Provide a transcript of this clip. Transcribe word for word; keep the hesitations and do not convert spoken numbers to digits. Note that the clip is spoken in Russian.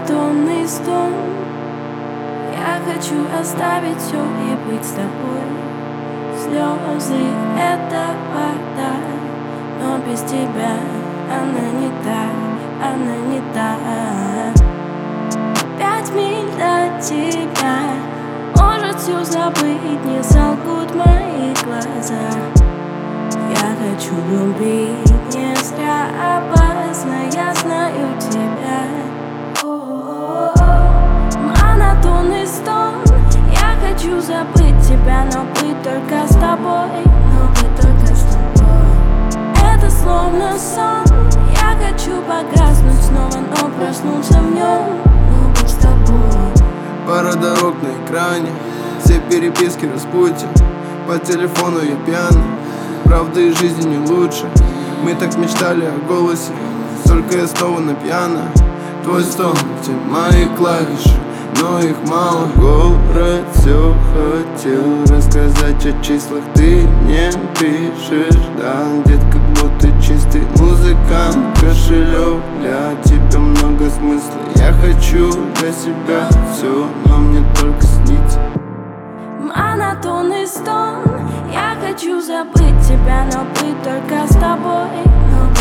Монотонный стон. Я хочу оставить все и быть с тобой. Слезы — это вода, но без тебя она не та, она не та. Пять миль до тебя, может все забыть, не солгут мои глаза. Я хочу любить не зря, опасно, я знаю тебя. Монотонный стон. Я хочу забыть тебя, но быть только с тобой, но быть только с тобой. Это словно сон. Я хочу погаснуть снова, но проснуться в нем, но быть с тобой. Пара дорог на экране, все переписки распутья. По телефону я пьяный, правда и жизни не лучше. Мы так мечтали о голосе, только я снова на пьяно. Твой стон, те мои клавиши, но их мало. Город все хотел рассказать о числах, ты не пишешь. Да, детка, будто чистый музыкант, кошелек для тебя много смысла. Я хочу для себя все, но мне только снится. Монотонный стон. Я хочу забыть тебя, но быть только с тобой, но